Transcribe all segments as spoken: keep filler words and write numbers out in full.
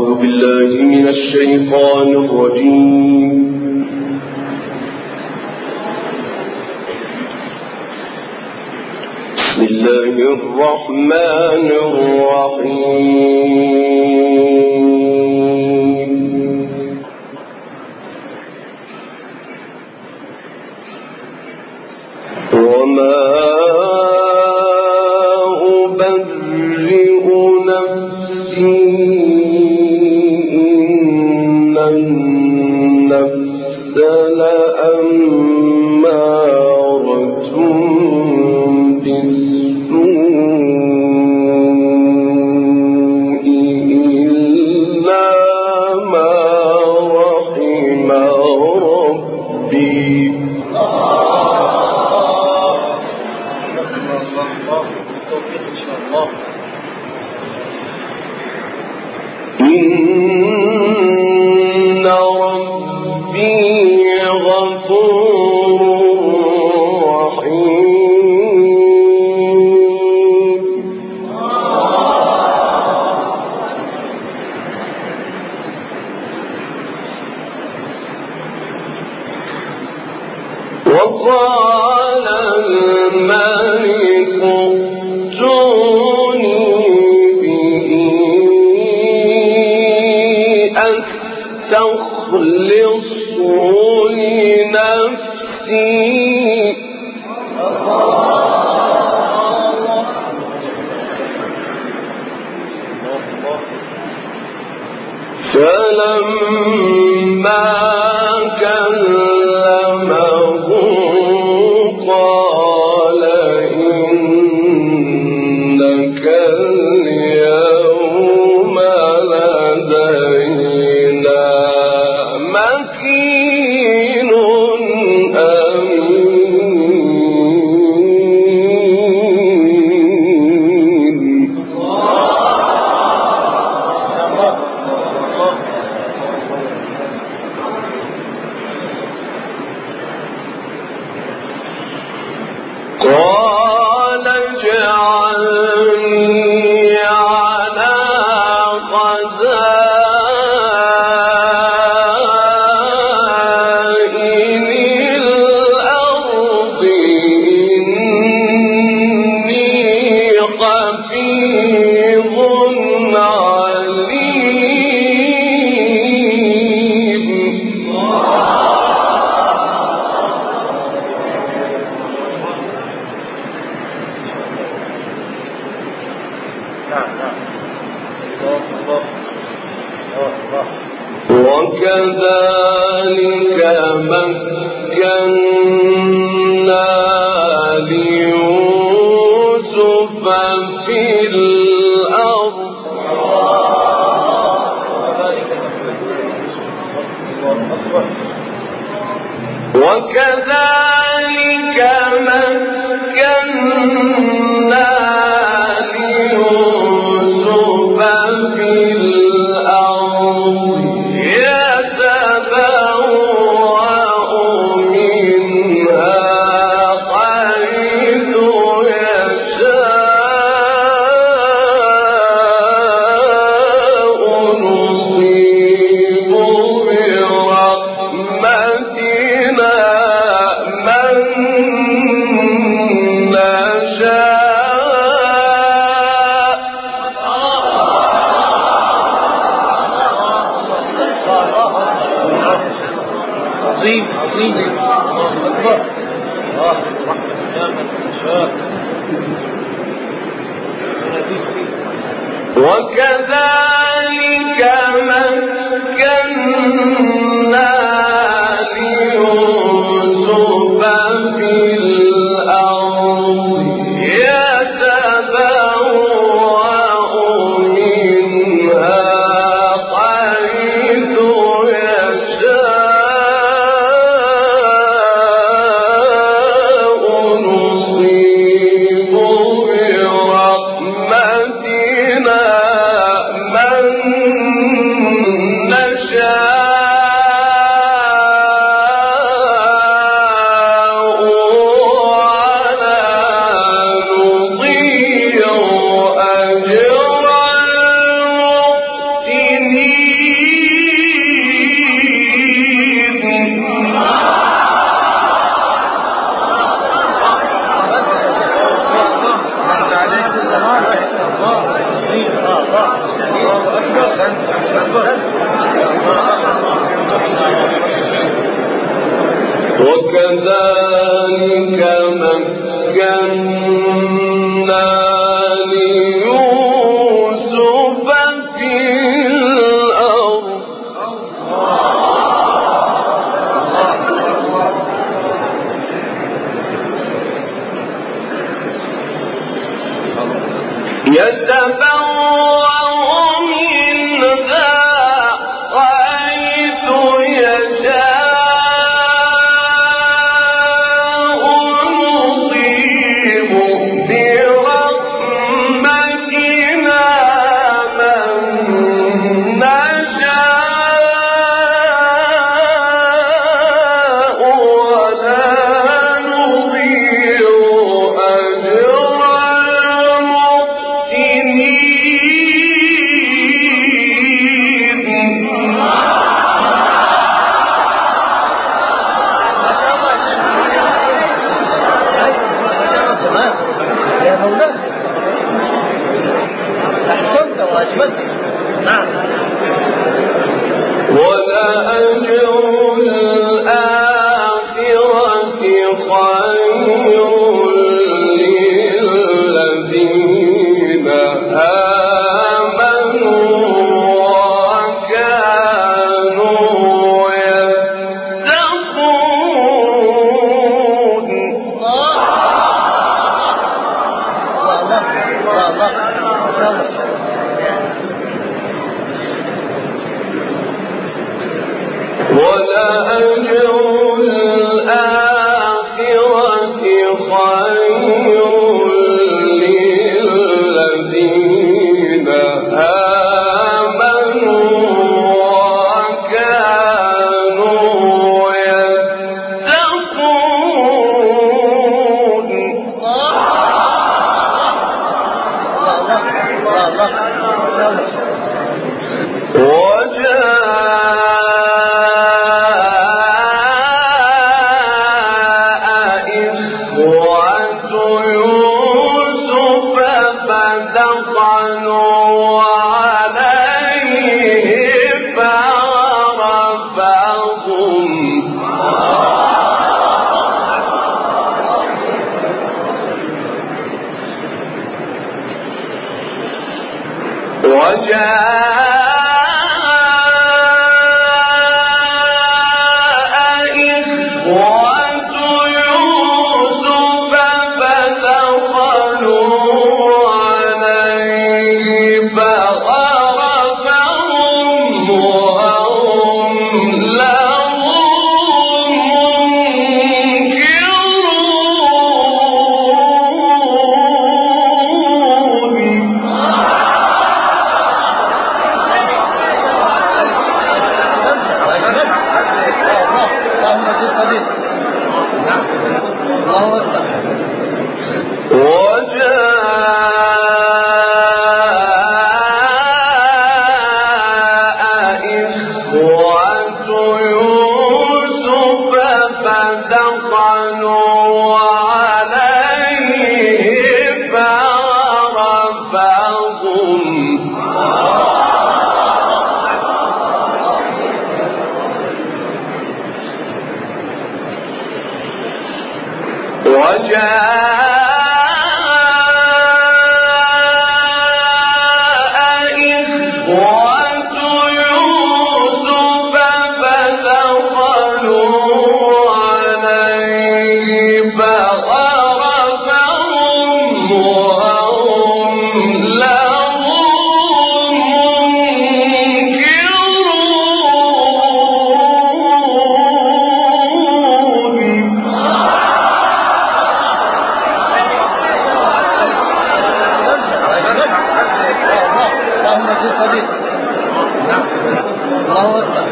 بالله من الشيطان الرجيم. بسم الله الرحمن الرحيم. وما أبرئ نفسي إن النفس لأمارة بالسوء إلا ما رحم ربي. إن ربي غفور رحيم. وقال الملك ائتوني به أستخلصه لنفسي. فلما كلمه قال إنك اليوم لدينا مكين أمين. قال اجعلني على خزائن الأرض إني حفيظ عليم. وكذلك مكنا ليوسف في الأرض وكذلك مكنا ليوسف في الأرض يتبوأ منها حيث يشاء نصيب برحمتنا من عظيم عظيم الله أكبر. الله رحمة نعمة شاء. وكذلك مكنا ليوسف في الأرض يتبوأ منها حيث يشاء نصيب برحمتنا من الله أكبر.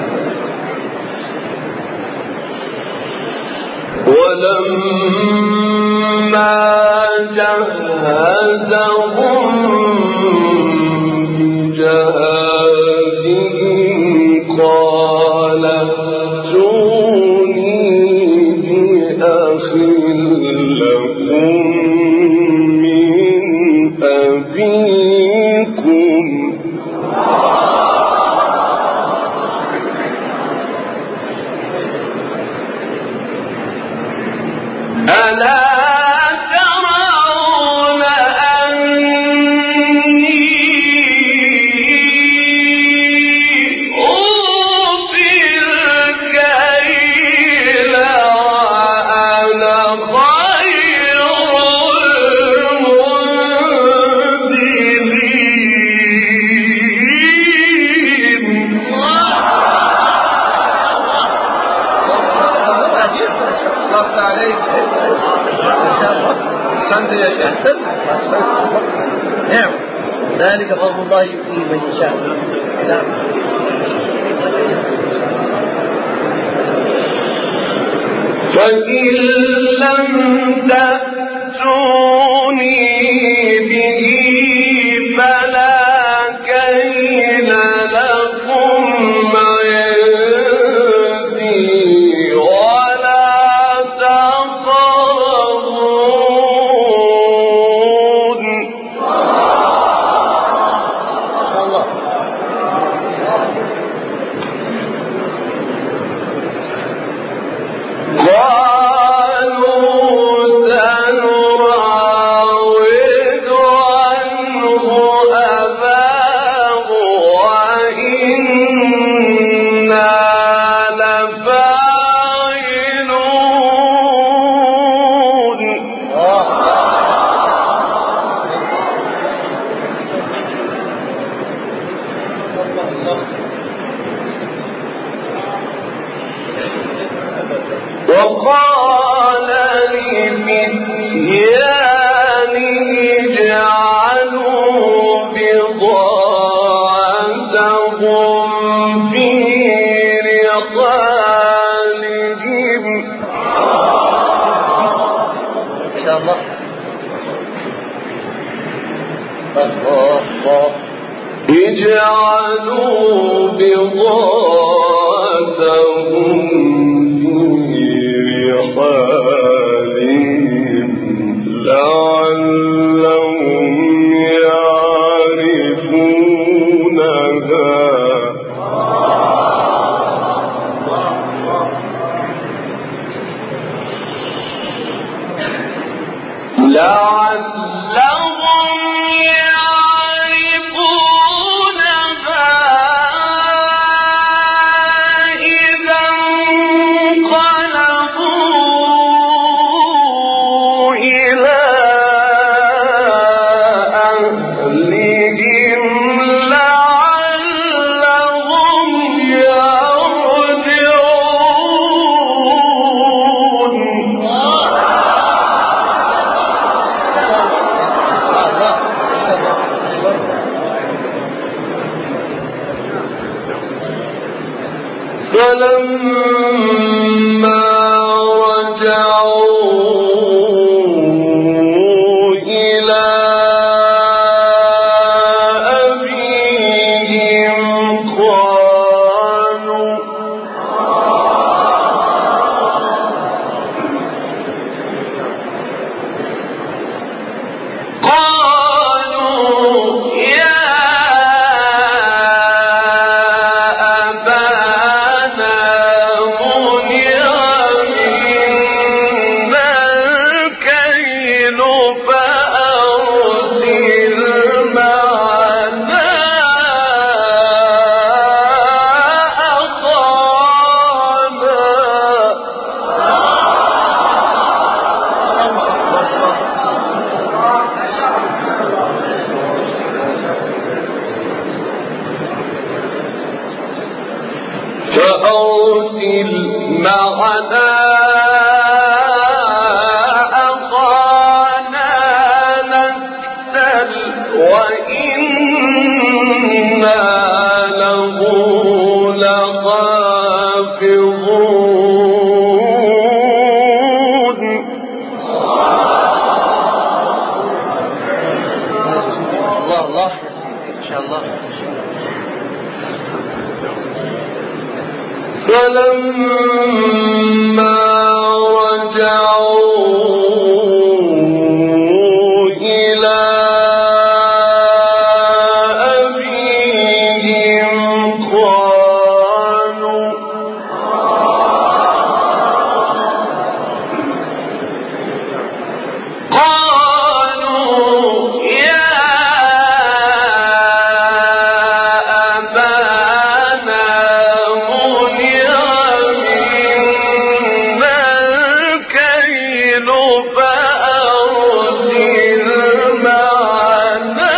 ولما جهزهم بجهازهم قال ائتوني بأخ لكم من أبيكم. ألا ترون أني أوفي الكيل وأنا خير المنزلين. الله عليك. أحسنت يا شيخ. نعم، ذلك فضل الله يؤتيه من يشاء. نعم. فإن لم تأتوني به فلا كيل لكم عندي ولا تقربون. الله. قالوا سنراود عنه أباه وإنا لفاعلون. وقال لفتيانه اجعلوا بضاعتهم في رحالهم إن شاء الله. الله الله. اجعلوا بضاعتهم في رحالهم لعلهم يعرفونها لعلهم يعرفونها إذا انقلبوا إلى أهلهم لعلهم يرجعون. فلما رجعوا إلى أبيهم قالوا قالوا يا فأرسل معنا أخانا نكتل وإنا له فلما رجعوا إلى أبيهم قالوا قالوا يا أبانا منع منا الكيل فأرسل معنا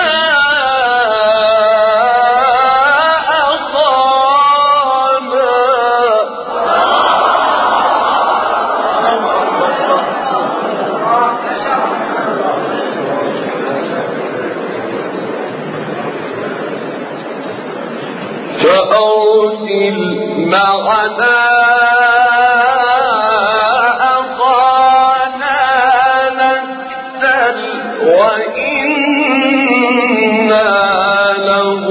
فأرسل معنا أخانا نكتل وإنا له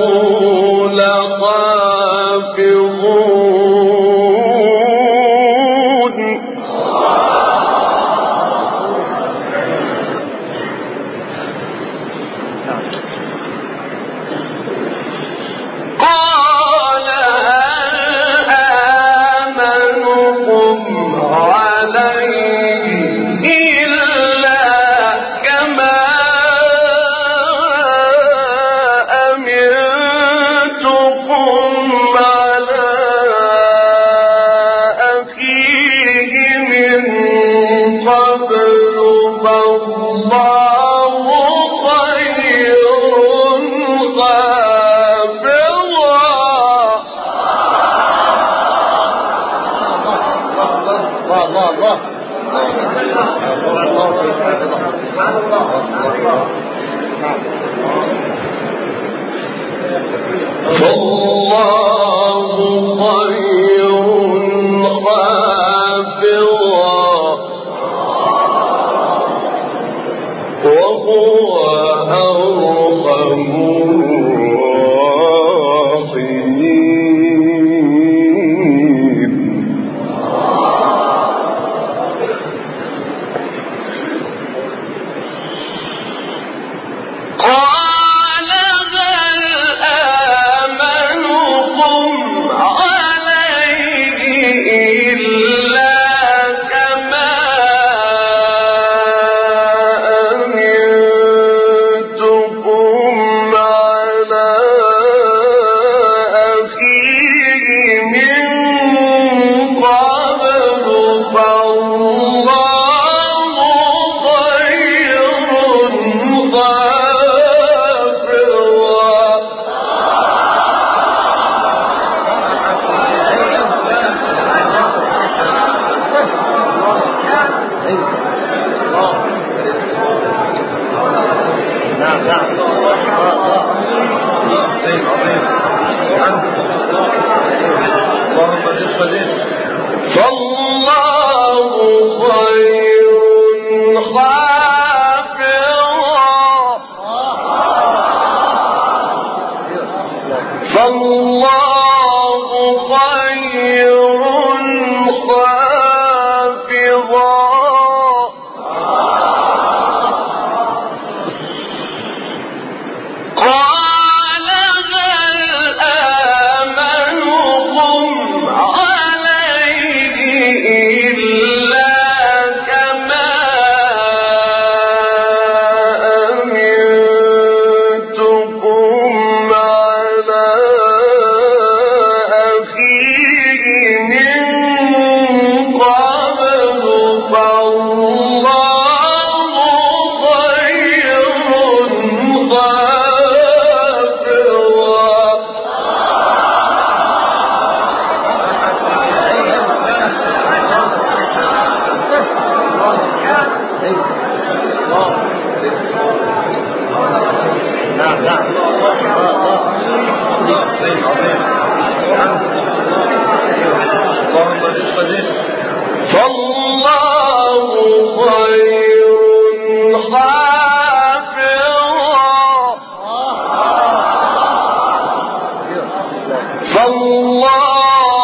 لحافظون قال هل آمنكم عليه إلا كما أمنتكم على أخيه من قبل فالله خير الله فالله خير حافظا وهو أرحم الراحمين قال هل آمنكم عليه إلا كما أمنتكم على أخيه من قبل فالله خير فالله خير حافظا فالله خير حافظا قال هل آمنكم عليه إلا كما أمنتكم على أخيه من قبل فالله خير فالله خير حافظا فالله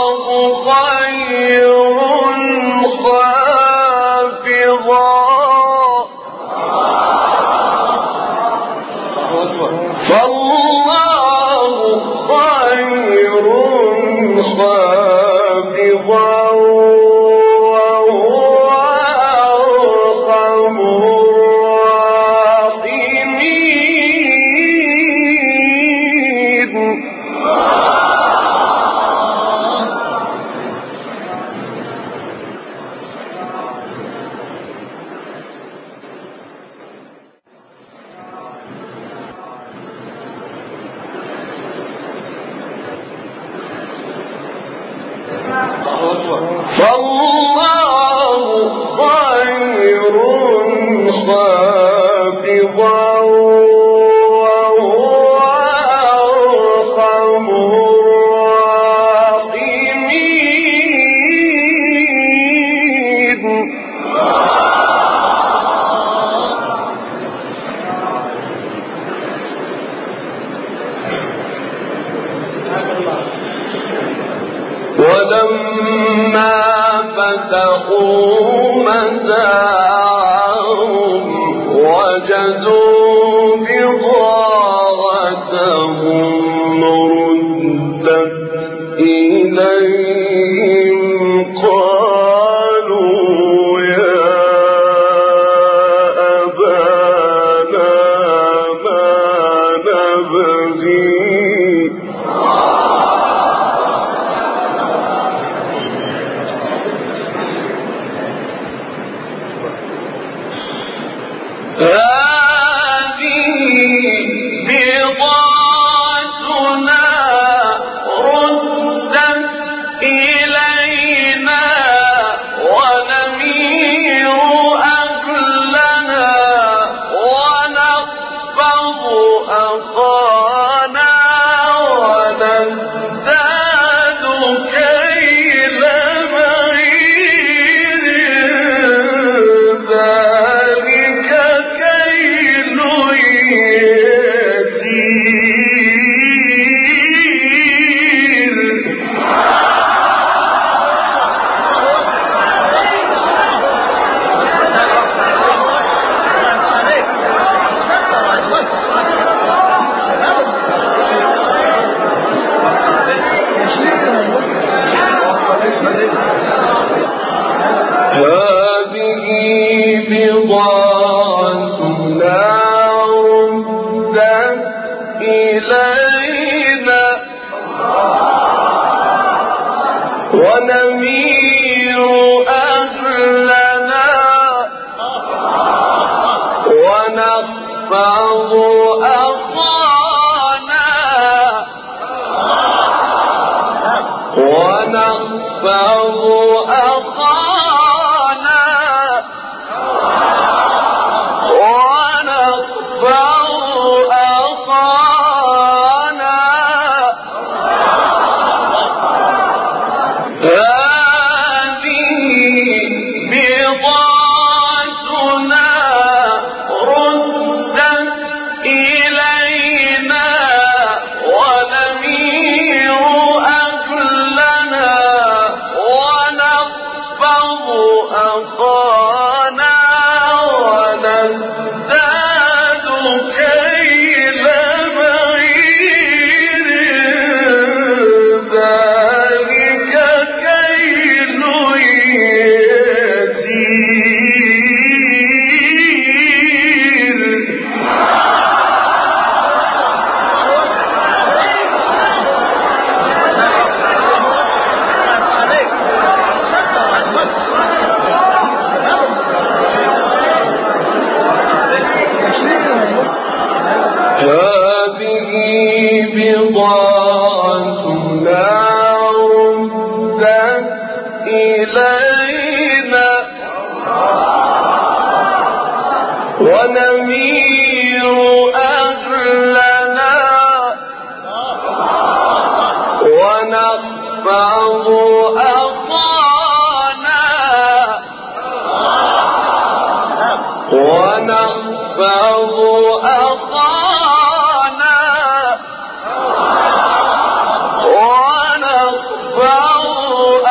ونحفظ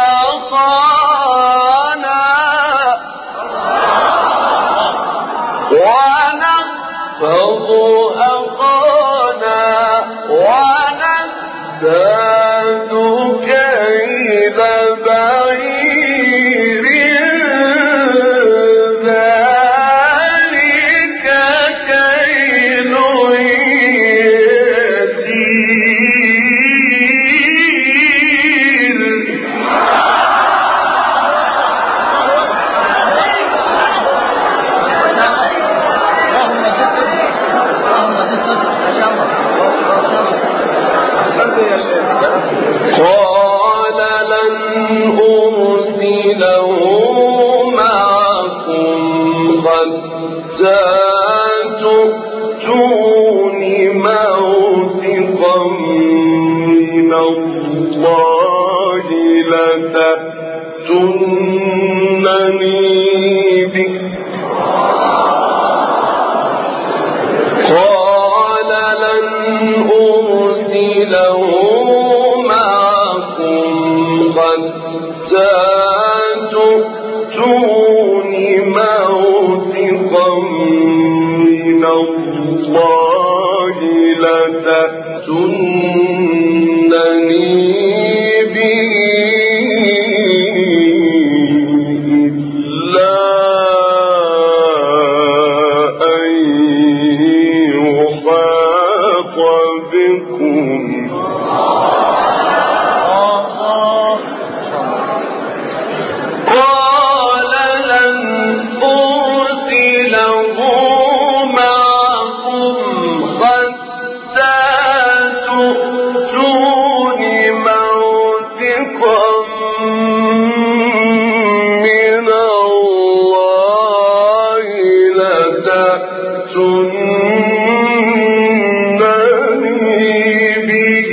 كيد بعير ذلك كيل يسير. قال لن أرسله معكم حتى تؤتون موثقا من الله لتأتونني به. قال لن أرسله معكم حتى تؤتون موثقا من الله لتأتونني به إلا أن يحاط بكم. قال لن أرسله معكم حتى تؤتون موثقا من الله لتأتونني به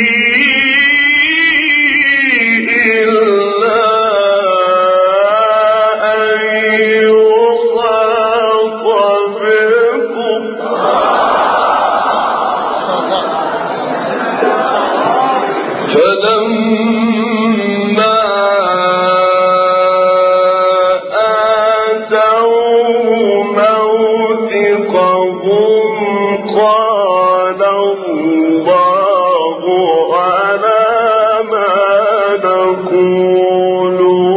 إلا أن يحاط بكم. فلما آتوا موثقهم قال الله على ما نقول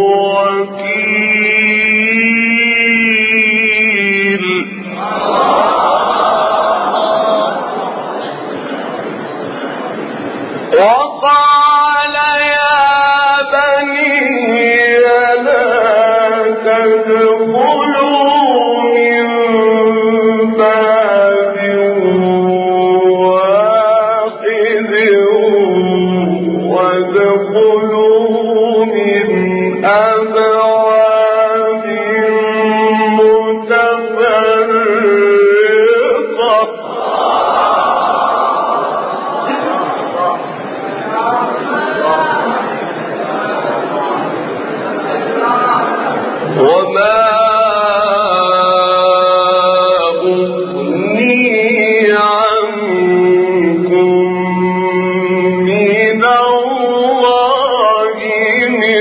وكيل. وقال يا بني لا تدخلوا من باب واحد وادخلوا من أبواب متفرقة. وما أغني عنكم من الله من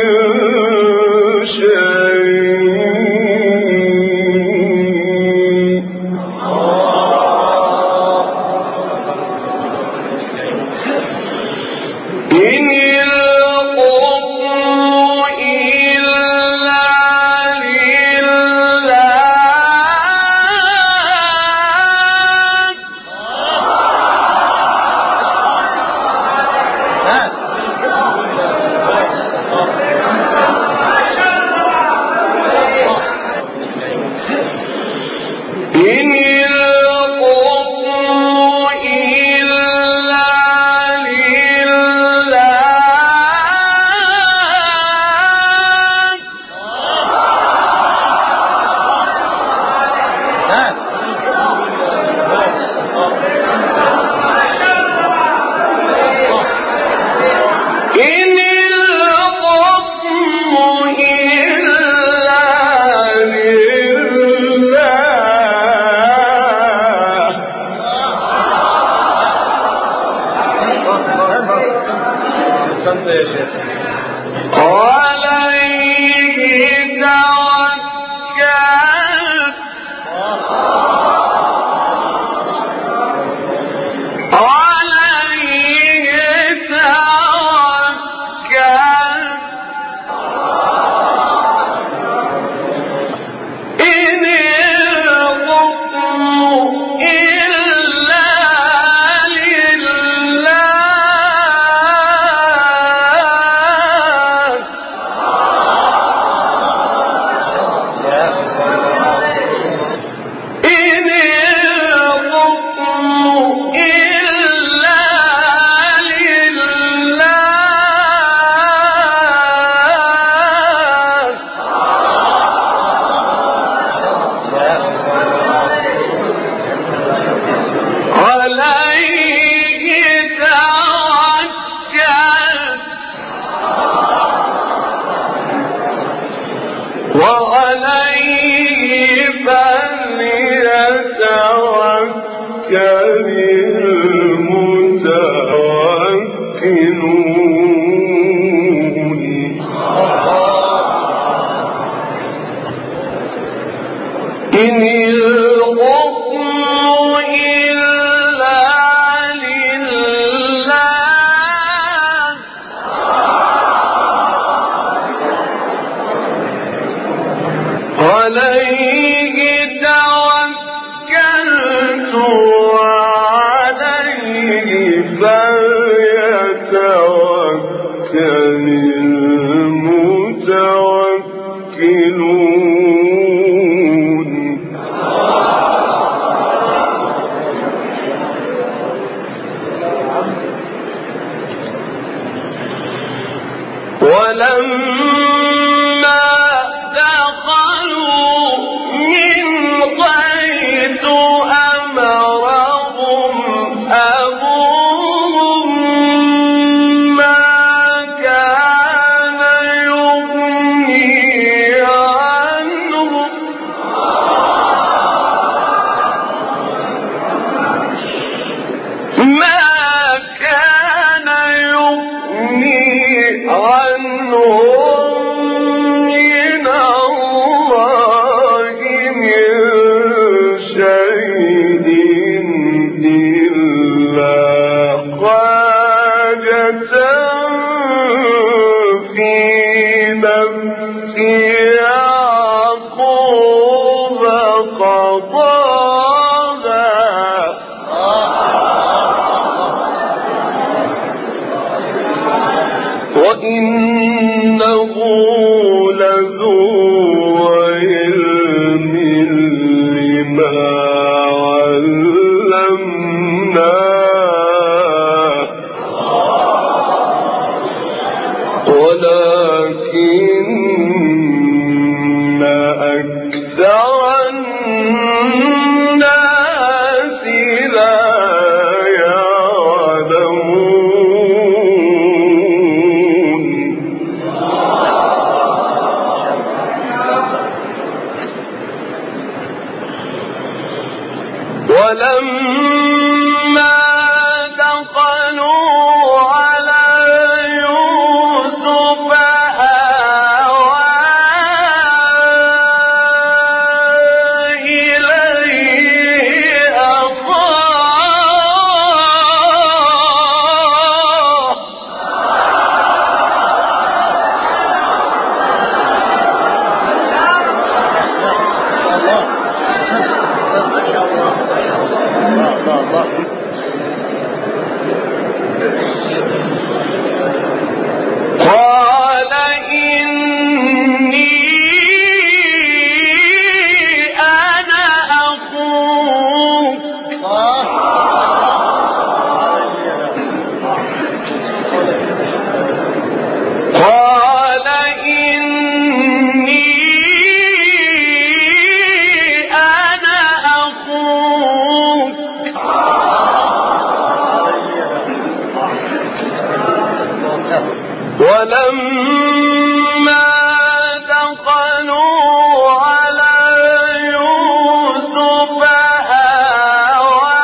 شيء. إن الحكم إلا إن الحكم إلا عليه توكلت إن الحكم إلا لله عليه توكلت وعليه فليتوكل المتوكلون. ولما دخلوا من حيث أمرهم أبوهم ما كان يغني عنهم ما كان يغني عنهم من الله من شيء إلا حاجة في نفس يعقوب قضاها وإنه لذو علم لما علمناه ولكن أكثر الناس لا يعلمون. ولما دخلوا على يوسف آوى إليه أخاه قال إني أنا أخوك قال إني أنا أخوك ولما دخلوا على يوسف آوى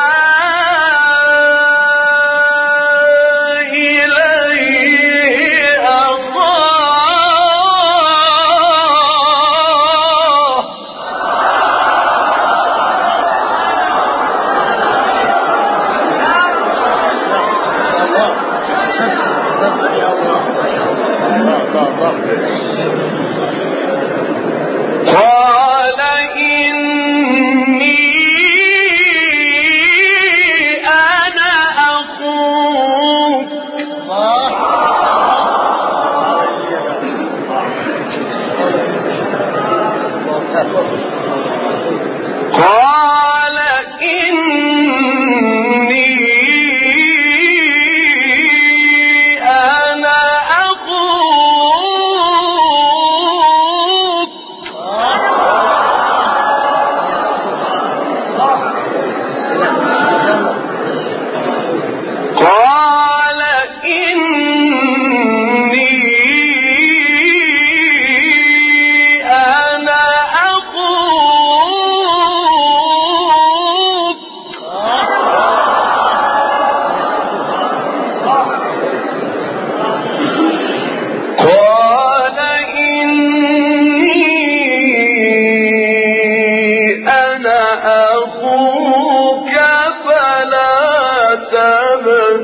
إليه أخاه قال إني أنا أخوك قال إني أنا أخوك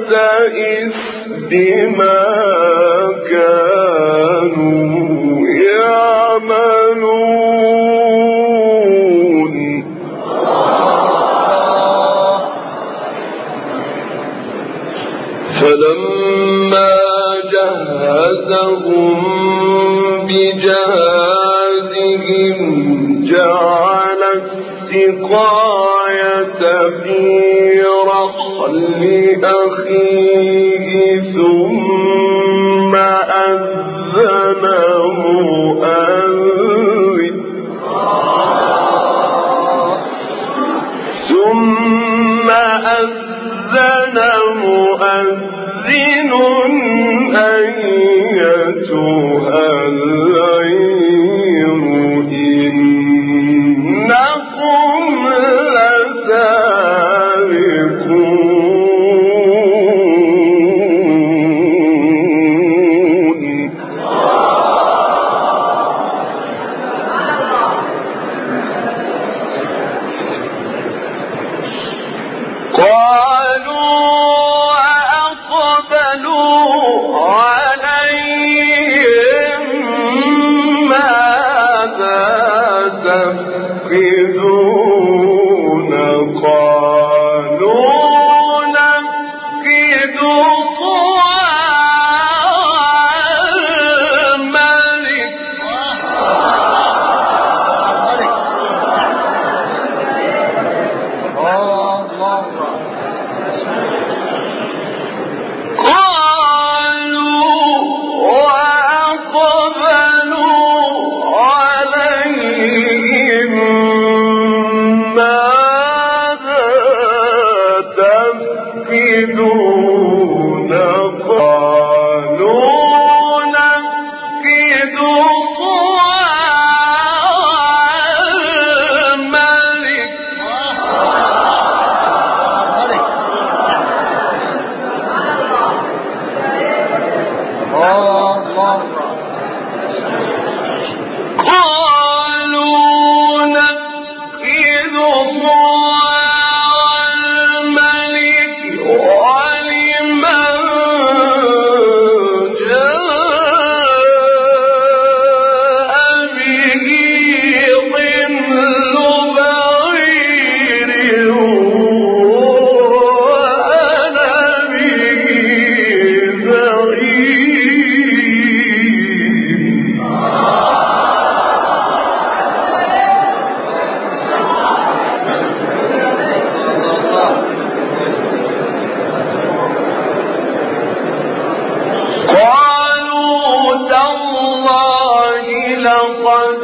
إثم ما كانوا يعملون فلما جهزهم بجهازهم جعل السقاية في رحل أخيه ثم أذن مؤذن ثم أذن مؤذن أيتها العير إنكم لسارقون قالوا وأقبلوا عليهم ماذا تفقدون قالوا نفقد صواع الملك تفقدون قالوا نفقد صواع الملك قالوا نفقد صواع الملك ولمن جاء به ضمن بعير وأنا به زعيم قالوا تالله لقد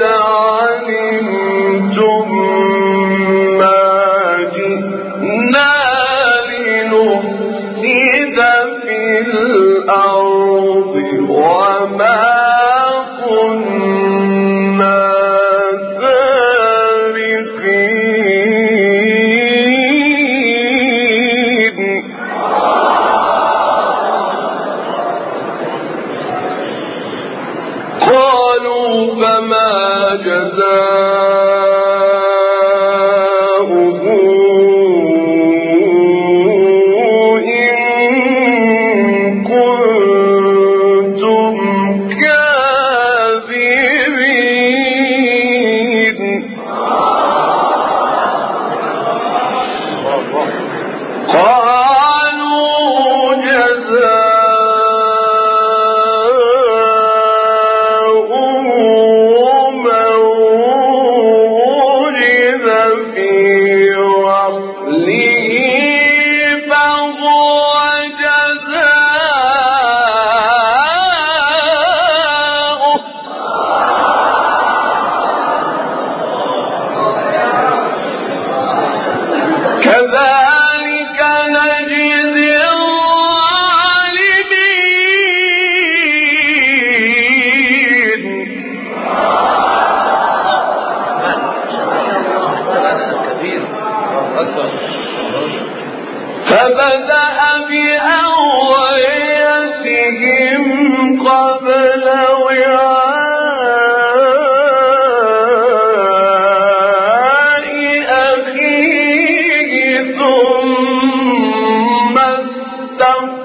علمتم ما جئنا لنفسد في الأرض وما كنا سارقين قالوا فما جزاؤه إن كنتم كاذبين قالوا جزاؤه من وجد في رحله فهو جزاؤه كذلك نجزي الظالمين فبدأ بأوعيتهم قبل وعاء أخيه ثم استقبل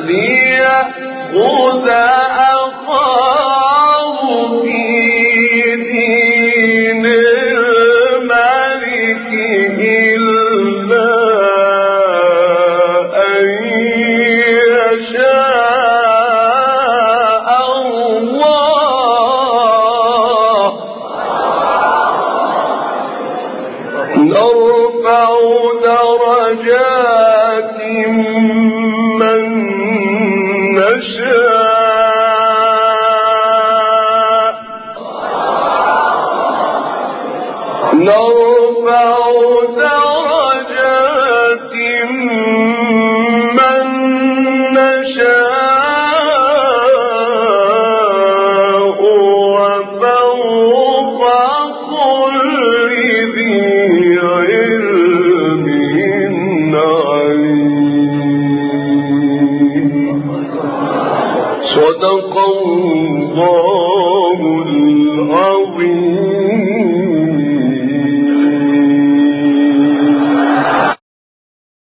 ليأخذ أخاه في دين الملك إلا أن يشاء الله نرفع درجات من نشاء نرفع درجات من نشاء وفوق كل ذي